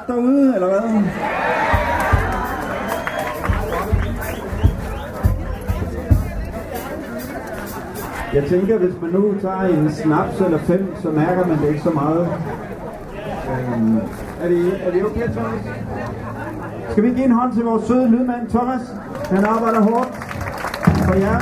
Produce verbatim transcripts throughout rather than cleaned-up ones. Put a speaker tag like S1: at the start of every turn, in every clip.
S1: derude, eller hvad? Jeg tænker, hvis man nu tager en snaps eller fem, så mærker man det ikke så meget. Øhm, er, det, er det okay, Thomas? Skal vi give en hånd til vores søde lydmand, Thomas? Han arbejder hårdt for jer.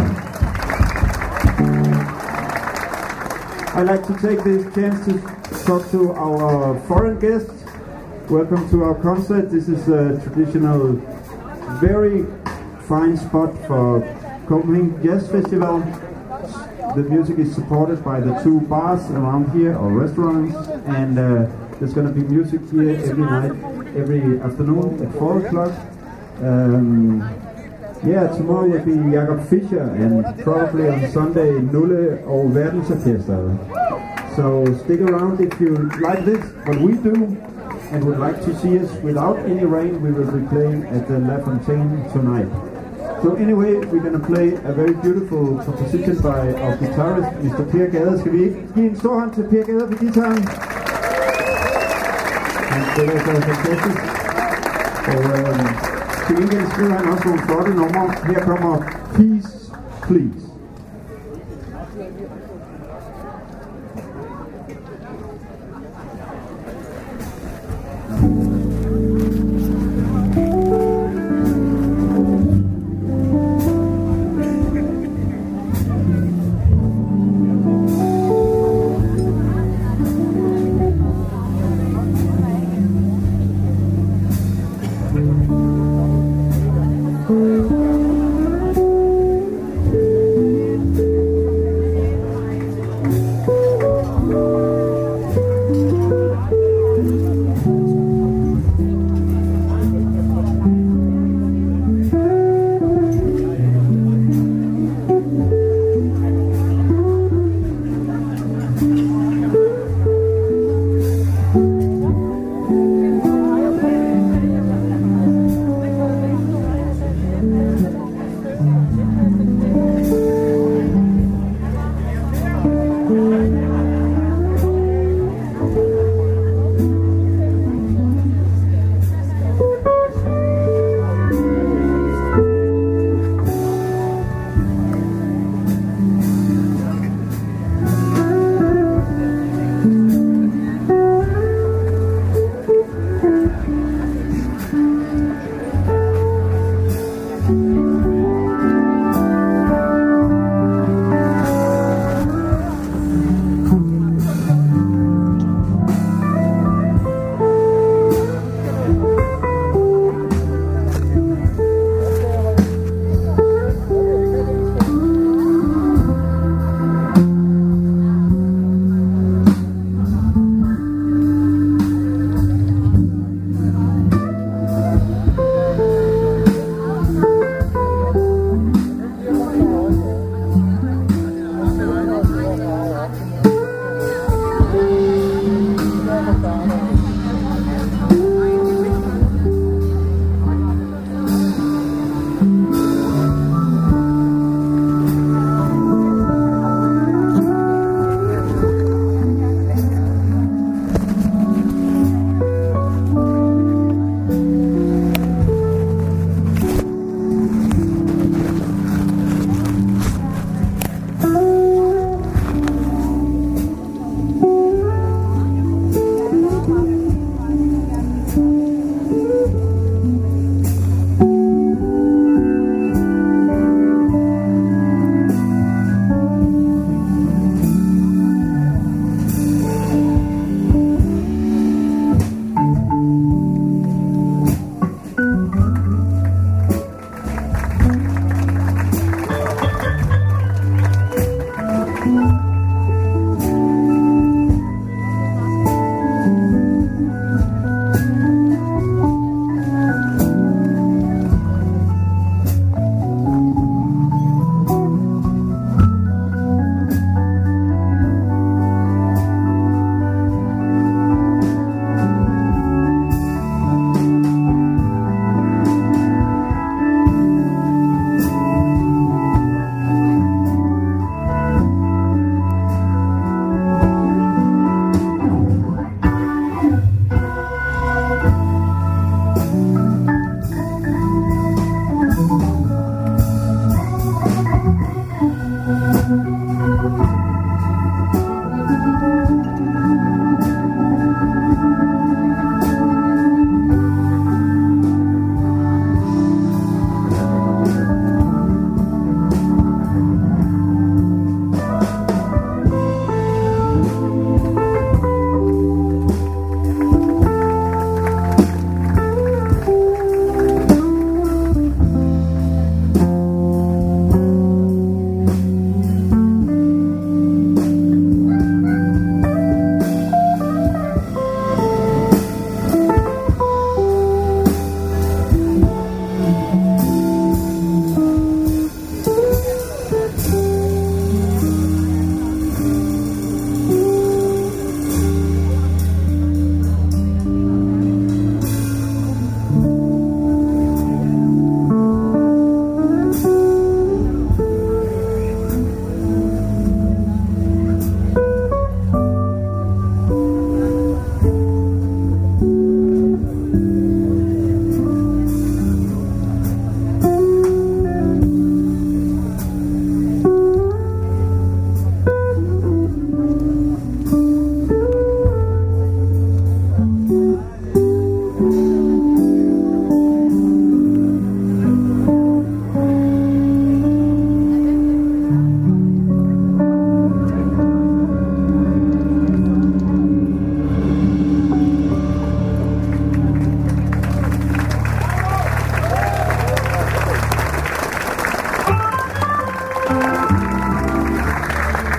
S1: I'd like to take this chance to talk to our foreign guests. Welcome to our concert. This is a traditional, very fine spot for Copenhagen Jazz Festival. The music is supported by the two bars around here, or restaurants, and uh, there's going to be music here every night, every afternoon at four o'clock. Um, yeah, tomorrow will be Jakob Fischer, and probably on Sunday Nulle og Verdensorkestret. So stick around if you like this, what we do, and would like to see us without any rain. We will be playing at the La Fontaine tonight. So anyway, we're going to play a very beautiful composition by our guitarist, mister Per Gade. Skal vi ikke give en stor hånd til Per Gade på guitaren? Han spiller så fantastisk. Og øh, til gengæld skriver han også nogle flotte numre. Her kommer Peace, Please.